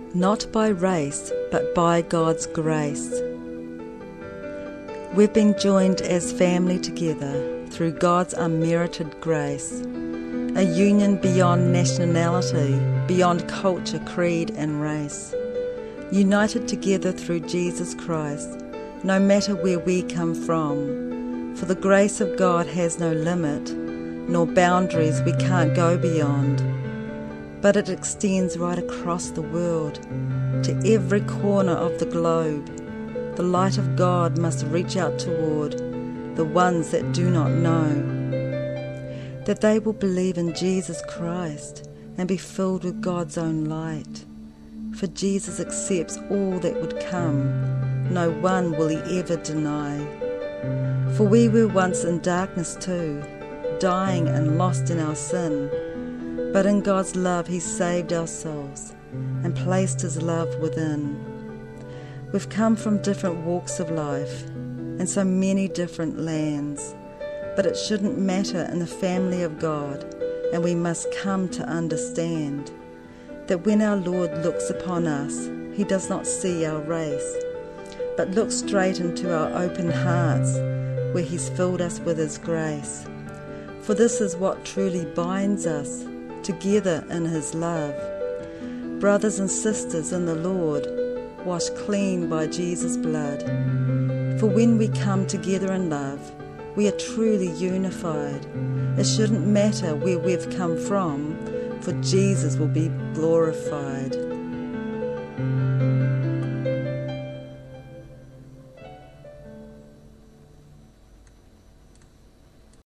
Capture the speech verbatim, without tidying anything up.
not by race, but by God's grace. We've been joined as family together through God's unmerited grace, a union beyond nationality, beyond culture, creed and race, united together through Jesus Christ, no matter where we come from, for the grace of God has no limit, nor boundaries we can't go beyond, but it extends right across the world, to every corner of the globe. The light of God must reach out toward the ones that do not know, that they will believe in Jesus Christ and be filled with God's own light. For Jesus accepts all that would come, no one will he ever deny. For we were once in darkness too, dying and lost in our sin, but in God's love he saved our souls and placed his love within. We've come from different walks of life and so many different lands, but it shouldn't matter in the family of God, and we must come to understand that when our Lord looks upon us, he does not see our race, but looks straight into our open hearts where he's filled us with his grace. For this is what truly binds us together in his love. Brothers and sisters in the Lord, washed clean by Jesus' blood. For when we come together in love, we are truly unified. It shouldn't matter where we've come from, for Jesus will be glorified.